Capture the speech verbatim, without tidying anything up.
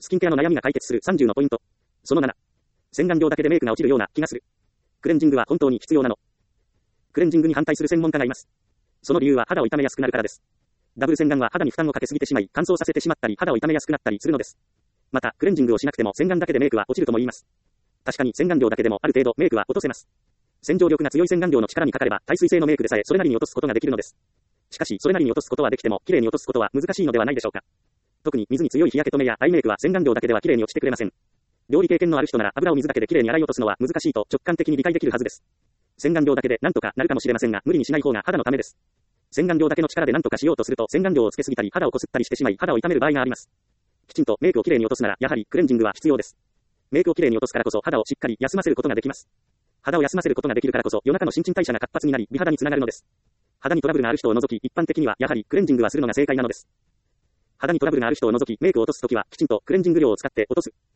スキンケアの悩みが解決するさんじゅうのポイント。そのなな。洗顔料だけでメイクが落ちるような気がする。クレンジングは本当に必要なの？クレンジングに反対する専門家がいます。その理由は肌を傷めやすくなるからです。ダブル洗顔は肌に負担をかけすぎてしまい、乾燥させてしまったり肌を傷めやすくなったりするのです。また、クレンジングをしなくても洗顔だけでメイクは落ちるとも言います。確かに洗顔料だけでもある程度メイクは落とせます。洗浄力が強い洗顔料の力にかかれば耐水性のメイクでさえそれなりに落とすことができるのです。しかし、それなりに落とすことはできても、綺麗に落とすことは難しいのではないでしょうか。特に水に強い日焼け止めやアイメイクは洗顔料だけでは綺麗に落ちてくれません。料理経験のある人なら油を水だけで綺麗に洗い落とすのは難しいと直感的に理解できるはずです。洗顔料だけでなんとかなるかもしれませんが、無理にしない方が肌のためです。洗顔料だけの力でなんとかしようとすると洗顔料をつけすぎたり肌をこすったりしてしまい肌を痛める場合があります。きちんとメイクを綺麗に落とすならやはりクレンジングは必要です。メイクを綺麗に落とすからこそ肌をしっかり休ませることができます。肌を休ませることができるからこそ夜中の新陳代謝が活発になり美肌につながるのです。肌にトラブルがある人を除き一般的にはやはりクレンジングはするのが正解なのです。肌にトラブルがある人を除きメイクを落とすときはきちんとクレンジング料を使って落とす。